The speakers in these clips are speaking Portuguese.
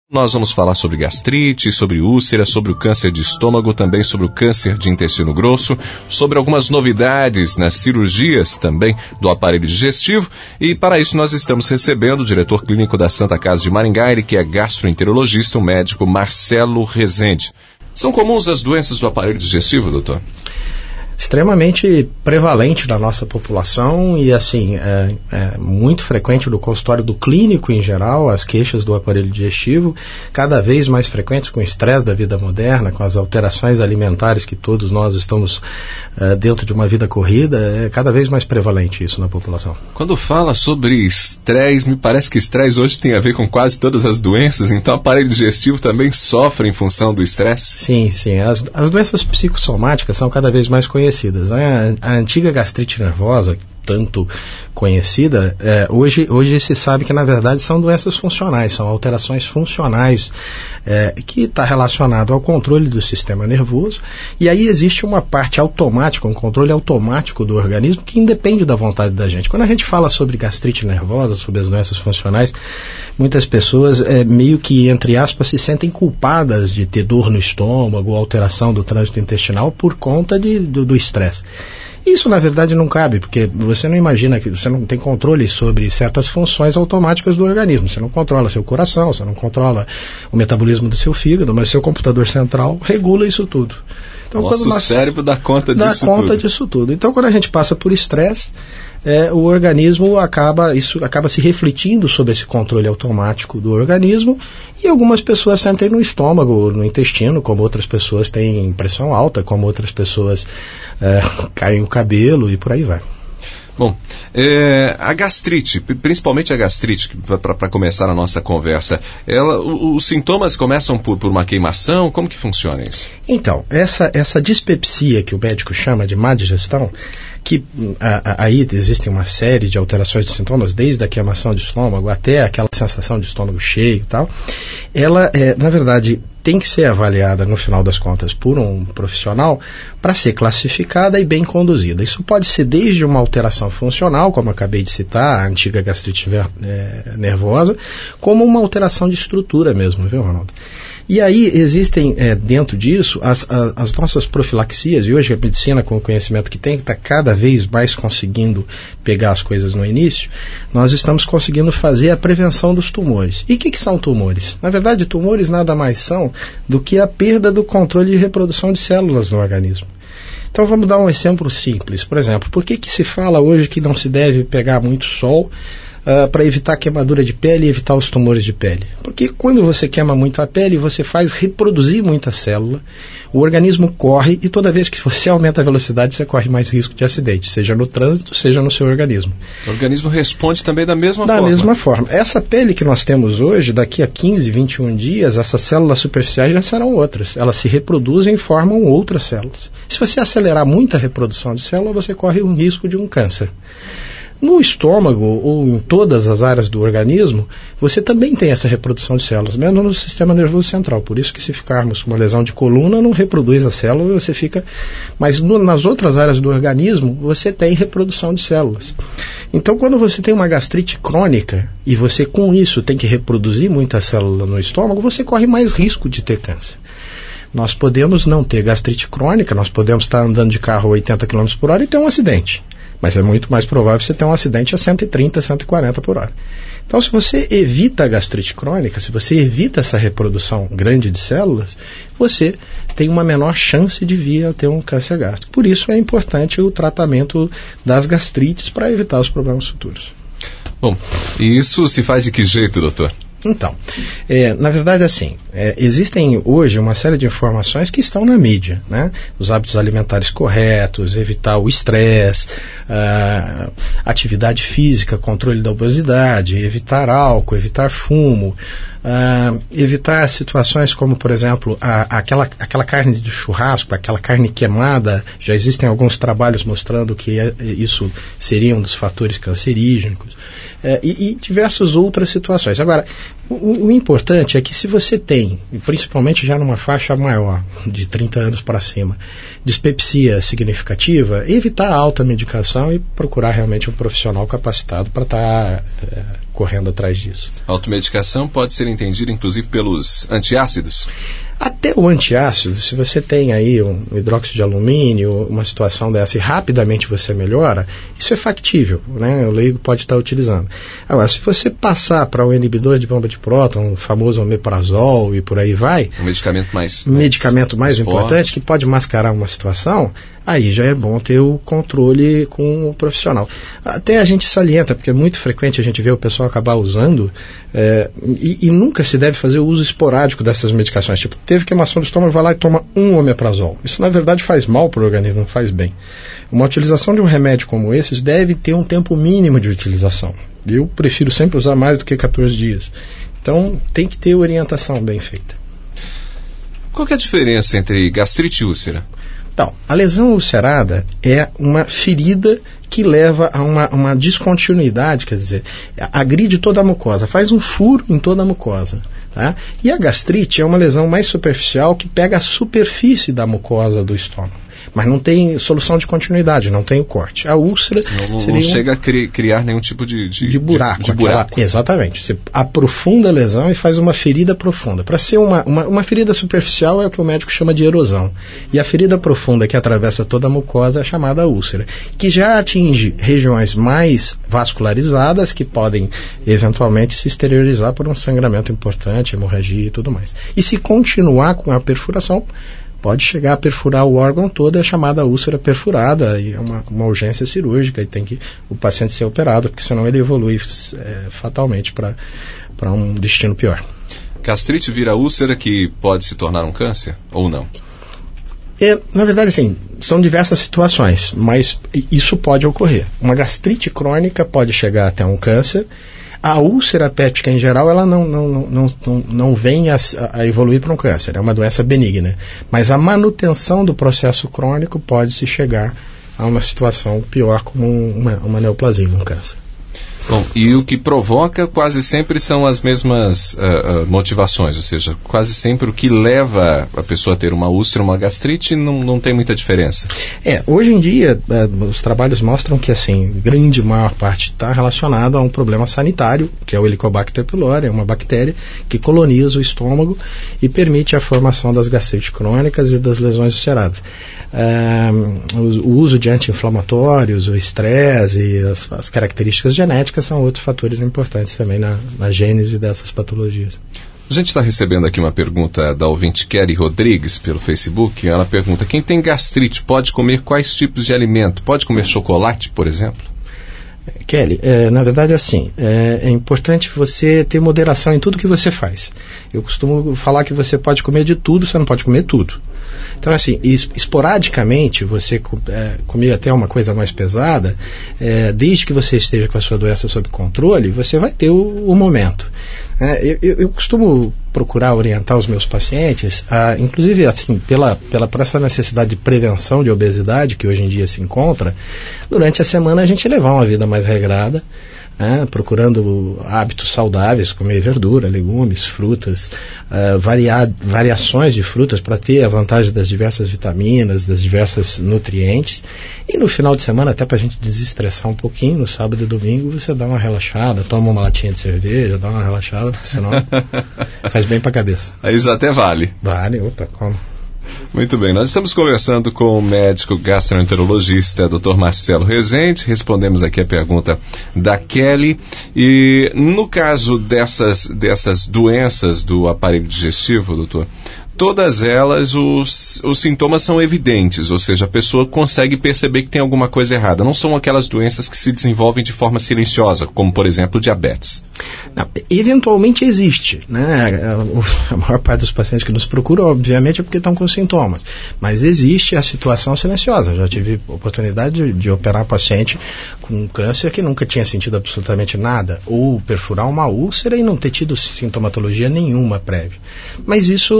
Nós vamos falar sobre gastrite, sobre úlcera, sobre o câncer de estômago, também sobre o câncer de intestino grosso, sobre algumas novidades nas cirurgias também do aparelho digestivo. E para isso nós estamos recebendo o diretor clínico da Santa Casa de Maringá, ele que é gastroenterologista, o médico Marcelo Rezende. São comuns as doenças do aparelho digestivo, doutor? Extremamente prevalente na nossa população e assim, é muito frequente no consultório do clínico em geral, as queixas do aparelho digestivo, cada vez mais frequentes com o estresse da vida moderna, com as alterações alimentares que todos nós estamos dentro de uma vida corrida, é cada vez mais prevalente isso na população. Quando fala sobre estresse, me parece que estresse hoje tem a ver com quase todas as doenças, então o aparelho digestivo também sofre em função do estresse? Sim, sim. As doenças psicossomáticas são cada vez mais conhecidas. A antiga gastrite nervosa, tanto conhecida, hoje se sabe que na verdade são doenças funcionais, são alterações funcionais que está relacionado ao controle do sistema nervoso, e aí existe uma parte automática, um controle automático do organismo que independe da vontade da gente. Quando a gente fala sobre gastrite nervosa, sobre as doenças funcionais, muitas pessoas meio que, entre aspas, se sentem culpadas de ter dor no estômago, alteração do trânsito intestinal por conta do estresse. Isso, na verdade, não cabe, porque você não imagina que você não tem controle sobre certas funções automáticas do organismo. Você não controla seu coração, você não controla o metabolismo do seu fígado, mas seu computador central regula isso tudo. Então, nosso cérebro dá conta disso tudo. Então, quando a gente passa por estresse, o organismo acaba se refletindo sobre esse controle automático do organismo, e algumas pessoas sentem no estômago, no intestino, como outras pessoas têm pressão alta, como outras pessoas caem o cabelo e por aí vai. Bom, a gastrite, principalmente a gastrite, para começar a nossa conversa, os sintomas começam por uma queimação? Como que funciona isso? Então, essa dispepsia que o médico chama de má digestão, que aí existem uma série de alterações de sintomas, desde a queimação de estômago até aquela sensação de estômago cheio e tal, ela, na verdade, tem que ser avaliada, no final das contas, por um profissional para ser classificada e bem conduzida. Isso pode ser desde uma alteração funcional, como acabei de citar, a antiga gastrite nervosa, como uma alteração de estrutura mesmo, viu, Ronaldo? E aí existem, dentro disso, as nossas profilaxias, e hoje a medicina, com o conhecimento que tem, está cada vez mais conseguindo pegar as coisas no início, nós estamos conseguindo fazer a prevenção dos tumores. E o que são tumores? Na verdade, tumores nada mais são do que a perda do controle de reprodução de células no organismo. Então vamos dar um exemplo simples. Por exemplo, por que se fala hoje que não se deve pegar muito sol para evitar queimadura de pele e evitar os tumores de pele? Porque quando você queima muito a pele, você faz reproduzir muita célula, o organismo corre, e toda vez que você aumenta a velocidade, você corre mais risco de acidente, seja no trânsito, seja no seu organismo. O organismo responde também da mesma forma? Da mesma forma. Essa pele que nós temos hoje, daqui a 15, 21 dias, essas células superficiais já serão outras. Elas se reproduzem e formam outras células. Se você acelerar muito a reprodução de célula, você corre um risco de um câncer. No estômago ou em todas as áreas do organismo, você também tem essa reprodução de células, mesmo no sistema nervoso central. Por isso que, se ficarmos com uma lesão de coluna, não reproduz a célula, você fica... Mas nas outras áreas do organismo, você tem reprodução de células. Então, quando você tem uma gastrite crônica e você, com isso, tem que reproduzir muita célula no estômago, você corre mais risco de ter câncer. Nós podemos não ter gastrite crônica, nós podemos estar andando de carro a 80 km por hora e ter um acidente. Mas é muito mais provável você ter um acidente a 130, 140 por hora. Então, se você evita a gastrite crônica, se você evita essa reprodução grande de células, você tem uma menor chance de vir a ter um câncer gástrico. Por isso é importante o tratamento das gastrites para evitar os problemas futuros. Bom, e isso se faz de que jeito, doutor? Então, na verdade, assim, existem hoje uma série de informações que estão na mídia, né? Os hábitos alimentares corretos, evitar o estresse, atividade física, controle da obesidade, evitar álcool, evitar fumo, evitar situações como, por exemplo, aquela carne de churrasco, aquela carne queimada. Já existem alguns trabalhos mostrando que isso seria um dos fatores cancerígenos, e diversas outras situações. Agora, O importante é que se você tem, principalmente já numa faixa maior, de 30 anos para cima, dispepsia significativa, evitar a alta medicação e procurar realmente um profissional capacitado para estar correndo atrás disso. A automedicação pode ser entendida inclusive pelos antiácidos? Até o antiácido, se você tem aí um hidróxido de alumínio, uma situação dessa e rapidamente você melhora, isso é factível, né? O leigo pode estar utilizando. Agora, se você passar para o inibidor de bomba de próton, o famoso omeprazol e por aí vai, um medicamento mais importante, que pode mascarar uma situação, aí já é bom ter o controle com o profissional. Até a gente salienta, porque é muito frequente a gente ver o pessoal acabar usando, e nunca se deve fazer o uso esporádico dessas medicações. Tipo, teve queimação do estômago, vai lá e toma um omeprazol. Isso, na verdade, faz mal para o organismo, não faz bem. Uma utilização de um remédio como esses deve ter um tempo mínimo de utilização. Eu prefiro sempre usar mais do que 14 dias. Então, tem que ter orientação bem feita. Qual que é a diferença entre gastrite e úlcera? Então, a lesão ulcerada é uma ferida que leva a uma descontinuidade, quer dizer, agride toda a mucosa, faz um furo em toda a mucosa. Tá? E a gastrite é uma lesão mais superficial que pega a superfície da mucosa do estômago. Mas não tem solução de continuidade, não tem o corte. A úlcera não chega a criar nenhum tipo de buraco. De buraco. Exatamente. Você aprofunda a lesão e faz uma ferida profunda. Para ser uma ferida superficial é o que o médico chama de erosão. E a ferida profunda que atravessa toda a mucosa é chamada úlcera, que já atinge regiões mais vascularizadas que podem eventualmente se exteriorizar por um sangramento importante, hemorragia e tudo mais. E se continuar com a perfuração, pode chegar a perfurar o órgão todo, é chamada úlcera perfurada, e é uma urgência cirúrgica, e tem que o paciente ser operado, porque senão ele evolui fatalmente para um destino pior. Gastrite vira úlcera que pode se tornar um câncer, ou não? Na verdade, assim, são diversas situações, mas isso pode ocorrer. Uma gastrite crônica pode chegar até um câncer. A úlcera péptica, em geral, ela não vem a evoluir para um câncer, é uma doença benigna. Mas a manutenção do processo crônico pode se chegar a uma situação pior, como uma neoplasia, um câncer. Bom, e o que provoca quase sempre são as mesmas motivações, ou seja, quase sempre o que leva a pessoa a ter uma úlcera, uma gastrite, não tem muita diferença. Hoje em dia, os trabalhos mostram que, assim, grande maior parte está relacionado a um problema sanitário, que é o Helicobacter pylori, é uma bactéria que coloniza o estômago e permite a formação das gastrites crônicas e das lesões ulceradas. O uso de anti-inflamatórios, o estresse e as características genéticas são outros fatores importantes também na gênese dessas patologias. A gente está recebendo aqui uma pergunta da ouvinte Kelly Rodrigues pelo Facebook. Ela pergunta: quem tem gastrite pode comer quais tipos de alimento? Pode comer chocolate, por exemplo? Kelly, na verdade, assim, é importante você ter moderação em tudo que você faz. Eu costumo falar que você pode comer de tudo, você não pode comer tudo. Então, assim, esporadicamente, você comer até uma coisa mais pesada, desde que você esteja com a sua doença sob controle, você vai ter o momento. Eu costumo procurar orientar os meus pacientes, inclusive assim, por essa necessidade de prevenção de obesidade que hoje em dia se encontra, durante a semana a gente levar uma vida mais regrada, procurando hábitos saudáveis, comer verdura, legumes, frutas, variações de frutas para ter a vantagem das diversas vitaminas, das diversas nutrientes, e no final de semana, até para a gente desestressar um pouquinho, no sábado e domingo, você dá uma relaxada, toma uma latinha de cerveja, dá uma relaxada, porque senão faz bem para a cabeça. Aí já até vale. Vale, como? Muito bem, nós estamos conversando com o médico gastroenterologista Dr. Marcelo Rezende. Respondemos aqui a pergunta da Kelly. E no caso dessas doenças do aparelho digestivo, doutor, todas elas os sintomas são evidentes, ou seja, a pessoa consegue perceber que tem alguma coisa errada. Não são aquelas doenças que se desenvolvem de forma silenciosa, como, por exemplo, o diabetes. Não, eventualmente existe, né? A maior parte dos pacientes que nos procuram, obviamente, é porque estão com sintomas. Mas existe a situação silenciosa. Já tive oportunidade de operar paciente com câncer que nunca tinha sentido absolutamente nada, ou perfurar uma úlcera e não ter tido sintomatologia nenhuma prévia. Mas isso, graças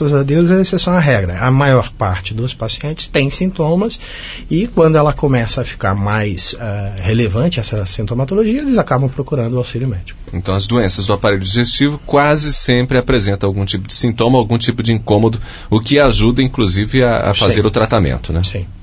graças a Deus, é a exceção à regra. A maior parte dos pacientes tem sintomas e quando ela começa a ficar mais relevante, essa sintomatologia, eles acabam procurando o auxílio médico. Então, as doenças do aparelho digestivo quase sempre apresentam algum tipo de sintoma, algum tipo de incômodo, o que ajuda, inclusive, a fazer o tratamento, né? Sim.